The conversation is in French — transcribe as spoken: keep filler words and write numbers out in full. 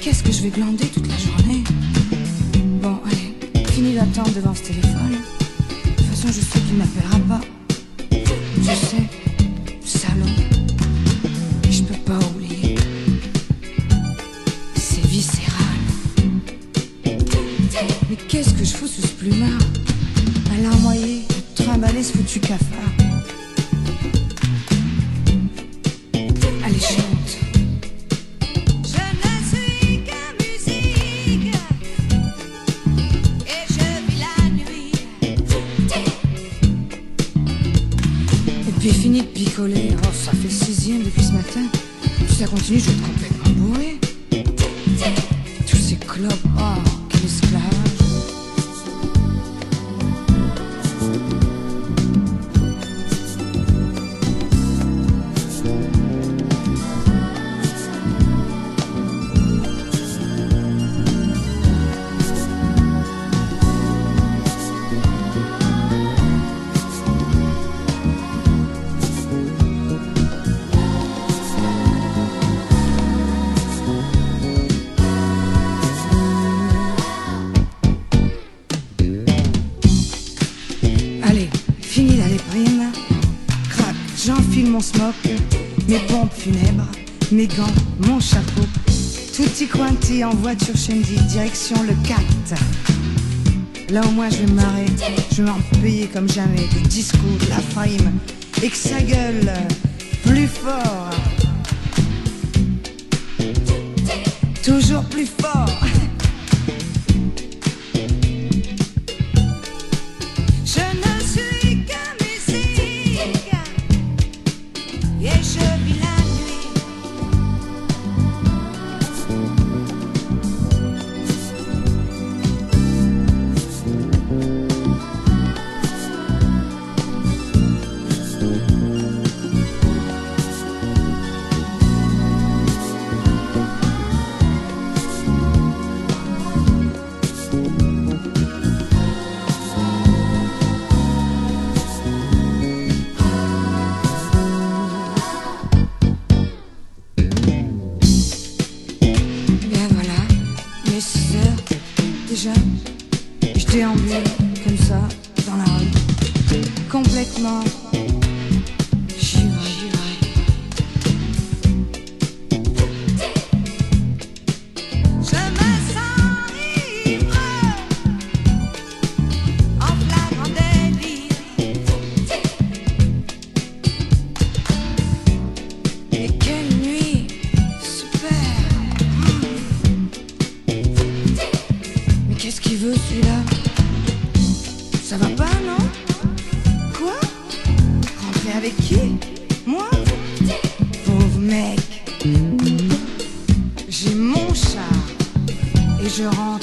qu'est-ce que je vais glander toute la journée? Bon, allez, fini d'attendre devant ce téléphone. De toute façon, je sais qu'il m'appellera pas. Je sais, salaud. Et je peux pas oublier. C'est viscéral. Mais qu'est-ce que je fous sous ce plumard? À larmoyer, à trimballer ce foutu cafard. Allez, chante. Je ne suis que musique et je vis la nuit. Et puis fini de picoler. Oh, ça fait le sixième depuis ce matin. Si ça continue, je vais être complètement bourré. Tous ces clopes, oh, quel esclavage. Allez, fini la léprine. Crac, j'enfile mon smock, mes pompes funèbres, mes gants, mon chapeau. Tutti quanti en voiture Shandy, direction le quatre. Là au moins je vais me marrer, je vais m'en payer comme jamais. Du disco, de la frime, et que ça gueule plus fort. Toujours plus fort. Je ne suis que musique et je vis la nuit. Déjà, je déambule comme ça dans la rue, complètement givré. Je me sens ivre en flagrant délire. Et quelle nuit super. Qu'est-ce qu'il veut celui-là? Ça va pas, non? Quoi? Rentrer avec qui? Moi? Pauvre mec. J'ai mon char et je rentre